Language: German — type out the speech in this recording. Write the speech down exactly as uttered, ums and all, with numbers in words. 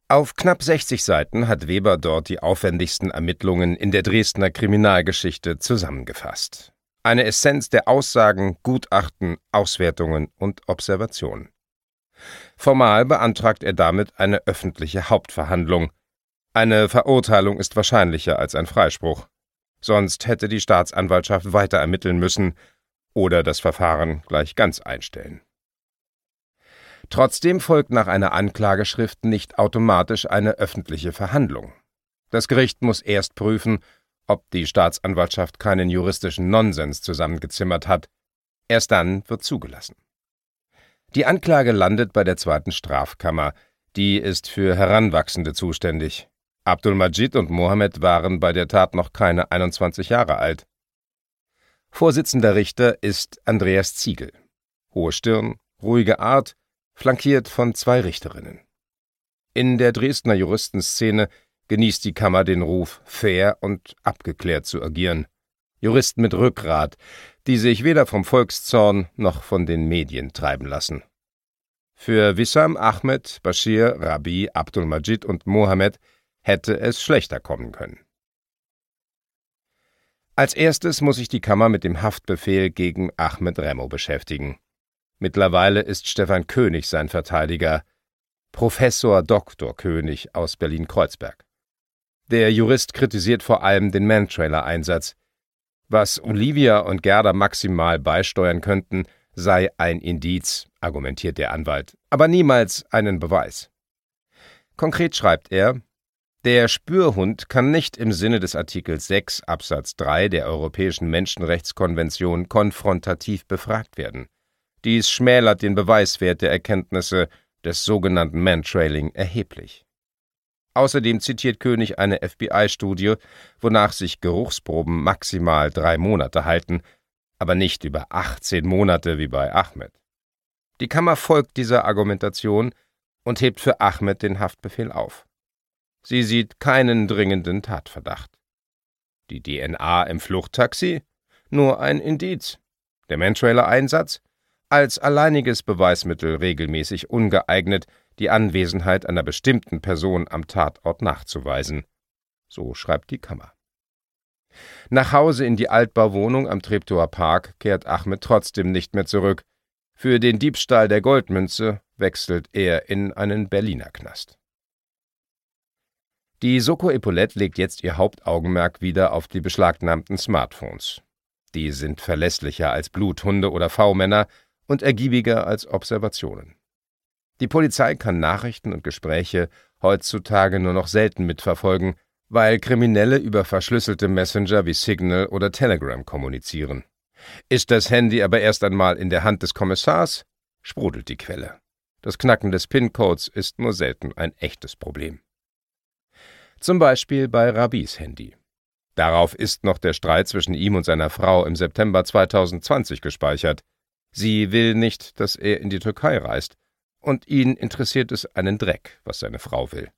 Auf knapp sechzig Seiten hat Weber dort die aufwendigsten Ermittlungen in der Dresdner Kriminalgeschichte zusammengefasst. Eine Essenz der Aussagen, Gutachten, Auswertungen und Observationen. Formal beantragt er damit eine öffentliche Hauptverhandlung. Eine Verurteilung ist wahrscheinlicher als ein Freispruch. Sonst hätte die Staatsanwaltschaft weiter ermitteln müssen oder das Verfahren gleich ganz einstellen. Trotzdem folgt nach einer Anklageschrift nicht automatisch eine öffentliche Verhandlung. Das Gericht muss erst prüfen, ob die Staatsanwaltschaft keinen juristischen Nonsens zusammengezimmert hat. Erst dann wird zugelassen. Die Anklage landet bei der zweiten Strafkammer. Die ist für Heranwachsende zuständig. Abdul-Madid und Mohammed waren bei der Tat noch keine einundzwanzig Jahre alt. Vorsitzender Richter ist Andreas Ziegel. Hohe Stirn, ruhige Art, flankiert von zwei Richterinnen. In der Dresdner Juristenszene genießt die Kammer den Ruf, fair und abgeklärt zu agieren. Juristen mit Rückgrat, die sich weder vom Volkszorn noch von den Medien treiben lassen. Für Wissam, Ahmed, Bashir, Rabi, Abdul-Madid und Mohammed hätte es schlechter kommen können. Als erstes muss sich die Kammer mit dem Haftbefehl gegen Ahmed Remo beschäftigen. Mittlerweile ist Stefan König sein Verteidiger, Professor Doktor König aus Berlin-Kreuzberg. Der Jurist kritisiert vor allem den Mantrailer-Einsatz. Was Olivia und Gerda maximal beisteuern könnten, sei ein Indiz, argumentiert der Anwalt, aber niemals einen Beweis. Konkret schreibt er: Der Spürhund kann nicht im Sinne des Artikels sechs Absatz drei der Europäischen Menschenrechtskonvention konfrontativ befragt werden. Dies schmälert den Beweiswert der Erkenntnisse des sogenannten Mantrailing erheblich. Außerdem zitiert König eine F B I-Studie, wonach sich Geruchsproben maximal drei Monate halten, aber nicht über achtzehn Monate wie bei Ahmed. Die Kammer folgt dieser Argumentation und hebt für Ahmed den Haftbefehl auf. Sie sieht keinen dringenden Tatverdacht. Die D N A im Fluchttaxi? Nur ein Indiz. Der Mantrailer-Einsatz? Als alleiniges Beweismittel regelmäßig ungeeignet, die Anwesenheit einer bestimmten Person am Tatort nachzuweisen. So schreibt die Kammer. Nach Hause in die Altbauwohnung am Treptower Park kehrt Ahmed trotzdem nicht mehr zurück. Für den Diebstahl der Goldmünze wechselt er in einen Berliner Knast. Die Soko Epaulette legt jetzt ihr Hauptaugenmerk wieder auf die beschlagnahmten Smartphones. Die sind verlässlicher als Bluthunde oder V-Männer und ergiebiger als Observationen. Die Polizei kann Nachrichten und Gespräche heutzutage nur noch selten mitverfolgen, weil Kriminelle über verschlüsselte Messenger wie Signal oder Telegram kommunizieren. Ist das Handy aber erst einmal in der Hand des Kommissars, sprudelt die Quelle. Das Knacken des PIN-Codes ist nur selten ein echtes Problem. Zum Beispiel bei Rabis Handy. Darauf ist noch der Streit zwischen ihm und seiner Frau im September zweitausendzwanzig gespeichert. Sie will nicht, dass er in die Türkei reist, und ihn interessiert es einen Dreck, was seine Frau will.